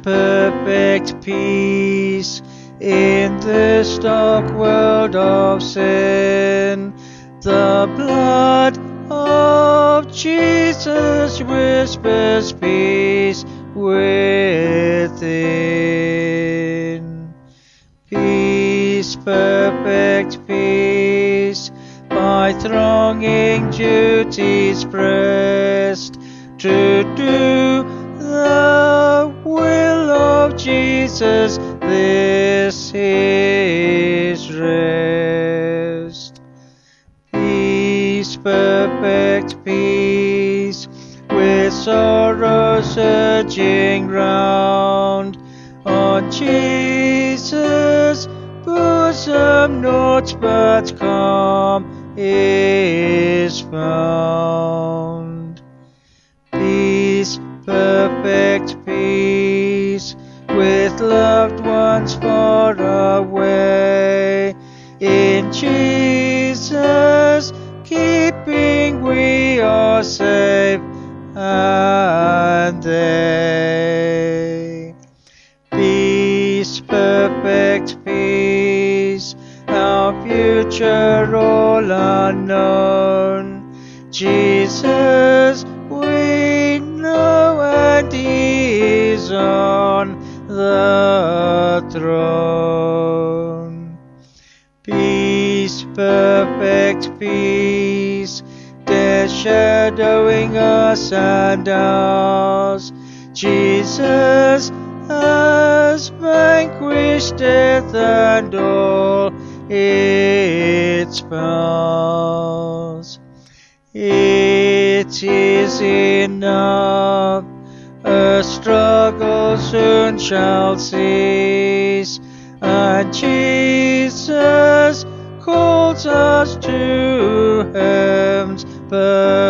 perfect peace in this dark world of sin. The blood of Jesus whispers peace within. Peace, perfect peace, by thronging duties pressed, to do the will of Jesus, this is rest. Peace, perfect peace, with sorrow surging round, on Jesus' bosom naught but calm is found. Peace, perfect peace, with loved ones far away, in Jesus' keeping we are safe, and they. Peace, perfect peace, our future all unknown. Jesus we know, and He is on the throne. Peace, perfect peace, death shadowing us and ours. Jesus has vanquished death and all its powers. It is enough, a struggle soon shall cease, and Jesus calls us to heaven's birth.